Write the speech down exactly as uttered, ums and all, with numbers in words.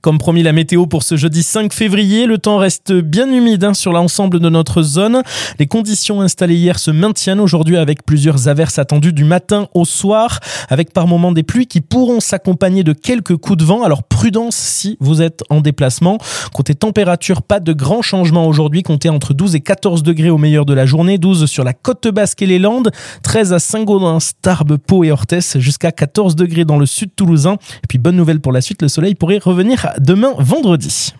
Comme promis, la météo pour ce jeudi cinq février, le temps reste bien humide hein, sur l'ensemble de notre zone. Les conditions installées hier se maintiennent aujourd'hui avec plusieurs averses attendues du matin au soir, avec par moments des pluies qui pourront s'accompagner de quelques coups de vent. Alors prudence si vous êtes en déplacement. Côté température, pas de grands changements aujourd'hui. Comptez entre douze et quatorze degrés au meilleur de la journée, douze sur la côte basque et les Landes, treize à Saint-Gaudens, Tarbes, Pau et Orthès, jusqu'à quatorze degrés dans le sud toulousain. Et puis bonne nouvelle pour la suite, le soleil pourrait revenir demain vendredi.